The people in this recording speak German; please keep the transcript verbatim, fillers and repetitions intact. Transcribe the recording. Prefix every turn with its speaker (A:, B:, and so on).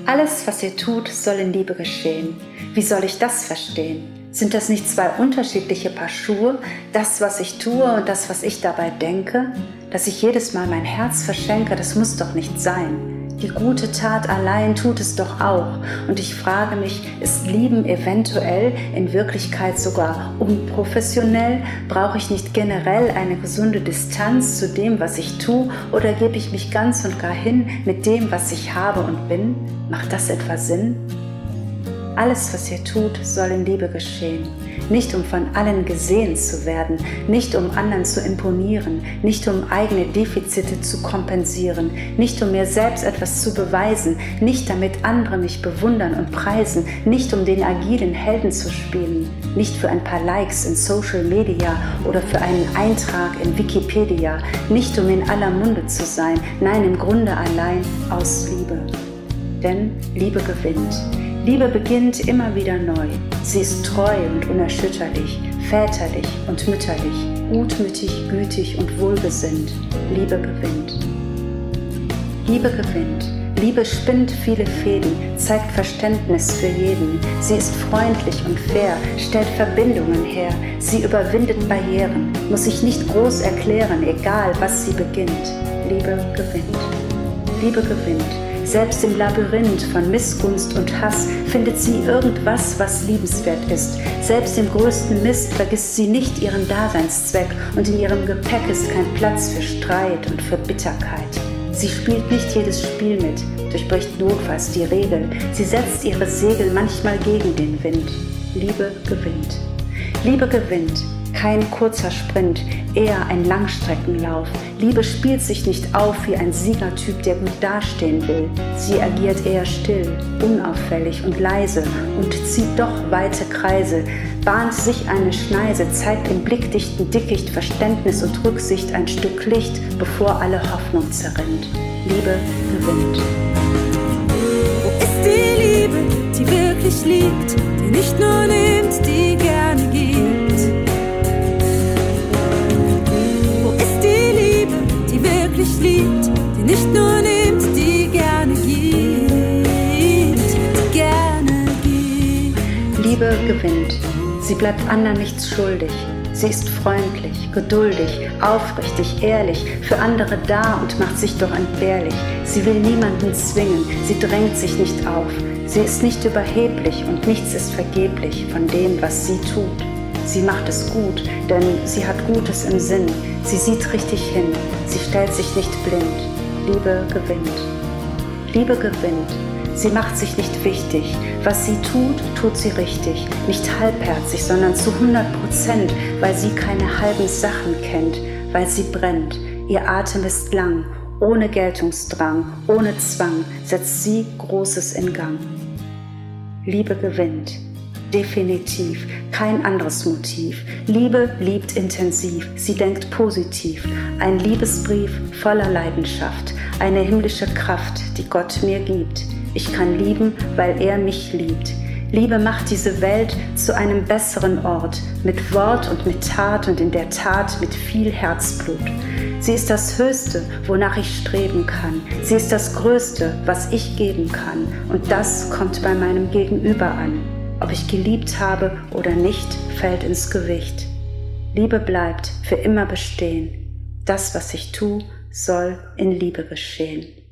A: Alles, was ihr tut, soll in Liebe geschehen. Wie soll ich das verstehen? Sind das nicht zwei unterschiedliche Paar Schuhe? Das, was ich tue und das, was ich dabei denke? Dass ich jedes Mal mein Herz verschenke, das muss doch nicht sein. Die gute Tat allein tut es doch auch. Und ich frage mich, ist Lieben eventuell in Wirklichkeit sogar unprofessionell? Brauche ich nicht generell eine gesunde Distanz zu dem, was ich tue? Oder gebe ich mich ganz und gar hin mit dem, was ich habe und bin? Macht das etwa Sinn? Alles, was ihr tut, soll in Liebe geschehen. Nicht um von allen gesehen zu werden, nicht um anderen zu imponieren, nicht um eigene Defizite zu kompensieren, nicht um mir selbst etwas zu beweisen, nicht damit andere mich bewundern und preisen, nicht um den agilen Helden zu spielen, nicht für ein paar Likes in Social Media oder für einen Eintrag in Wikipedia, nicht um in aller Munde zu sein, nein, im Grunde allein aus Liebe. Denn Liebe gewinnt. Liebe beginnt immer wieder neu. Sie ist treu und unerschütterlich, väterlich und mütterlich, gutmütig, gütig und wohlgesinnt. Liebe gewinnt. Liebe gewinnt. Liebe spinnt viele Fäden, zeigt Verständnis für jeden. Sie ist freundlich und fair, stellt Verbindungen her. Sie überwindet Barrieren, muss sich nicht groß erklären, egal was sie beginnt. Liebe gewinnt. Liebe gewinnt. Selbst im Labyrinth von Missgunst und Hass findet sie irgendwas, was liebenswert ist. Selbst im größten Mist vergisst sie nicht ihren Daseinszweck und in ihrem Gepäck ist kein Platz für Streit und für Bitterkeit. Sie spielt nicht jedes Spiel mit, durchbricht notfalls die Regel. Sie setzt ihre Segel manchmal gegen den Wind. Liebe gewinnt. Liebe gewinnt. Kein kurzer Sprint, eher ein Langstreckenlauf. Liebe spielt sich nicht auf wie ein Siegertyp, der gut dastehen will. Sie agiert eher still, unauffällig und leise und zieht doch weite Kreise, bahnt sich eine Schneise, zeigt im blickdichten Dickicht Verständnis und Rücksicht ein Stück Licht, bevor alle Hoffnung zerrinnt. Liebe gewinnt.
B: Wo ist die Liebe, die wirklich liebt, die nicht nur nimmt, die gerne gibt? Liebt, die nicht nur nimmt, die gerne gibt, die gerne gibt.
A: Liebe gewinnt. Sie bleibt anderen nichts schuldig. Sie ist freundlich, geduldig, aufrichtig, ehrlich, für andere da und macht sich doch entbehrlich. Sie will niemanden zwingen, sie drängt sich nicht auf. Sie ist nicht überheblich und nichts ist vergeblich von dem, was sie tut. Sie macht es gut, denn sie hat Gutes im Sinn. Sie sieht richtig hin, sie stellt sich nicht blind. Liebe gewinnt. Liebe gewinnt. Sie macht sich nicht wichtig. Was sie tut, tut sie richtig. Nicht halbherzig, sondern zu hundert Prozent, weil sie keine halben Sachen kennt, weil sie brennt. Ihr Atem ist lang, ohne Geltungsdrang, ohne Zwang, setzt sie Großes in Gang. Liebe gewinnt. Definitiv, kein anderes Motiv. Liebe liebt intensiv, sie denkt positiv. Ein Liebesbrief voller Leidenschaft, eine himmlische Kraft, die Gott mir gibt. Ich kann lieben, weil er mich liebt. Liebe macht diese Welt zu einem besseren Ort, mit Wort und mit Tat und in der Tat mit viel Herzblut. Sie ist das Höchste, wonach ich streben kann. Sie ist das Größte, was ich geben kann. Und das kommt bei meinem Gegenüber an. Ob ich geliebt habe oder nicht, fällt ins Gewicht. Liebe bleibt für immer bestehen. Das, was ich tue, soll in Liebe geschehen.